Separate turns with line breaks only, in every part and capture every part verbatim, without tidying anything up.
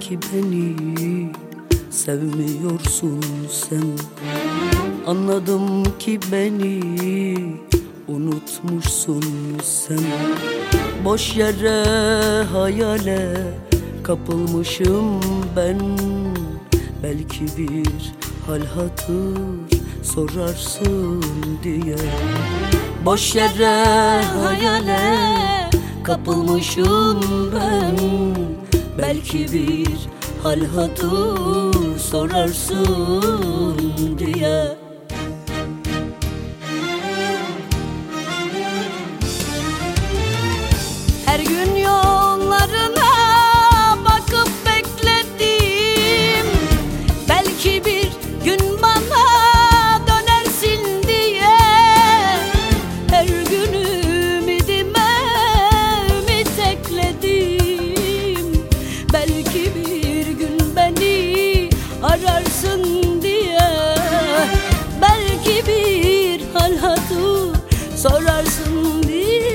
Belki beni sevmiyorsun sen. Anladım ki beni unutmuşsun sen. Boş yere hayale kapılmışım ben. Belki bir hal hatır sorarsın diye. Boş yere hayale kapılmışım ben. Belki bir hal hatır sorarsın diye. Her gün yollarına bakıp bekledim. Belki bir gün bana dönersin diye. Her gün ümidime ümit ekledim. Belki bir gün beni ararsın diye. Belki bir hal hatır sorarsın diye.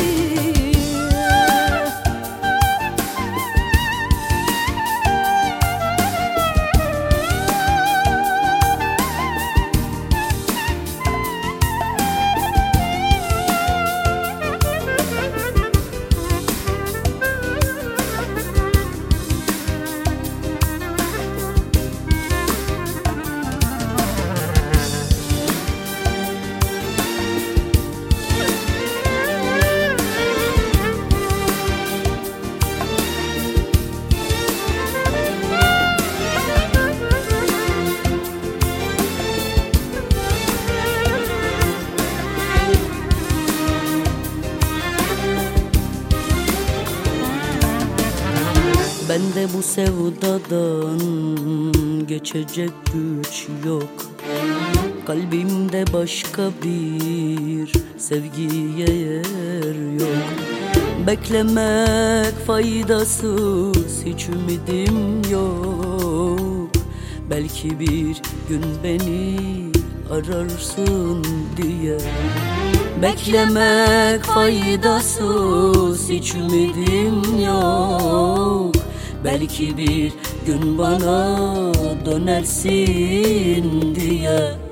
Bende bu sevdadan geçecek güç yok. Kalbimde başka bir sevgiye yer yok. Beklemek faydasız, hiç ümidim yok. Belki bir gün beni ararsın diye. Beklemek faydasız, hiç ümidim yok. Belki bir gün bana dönersin diye.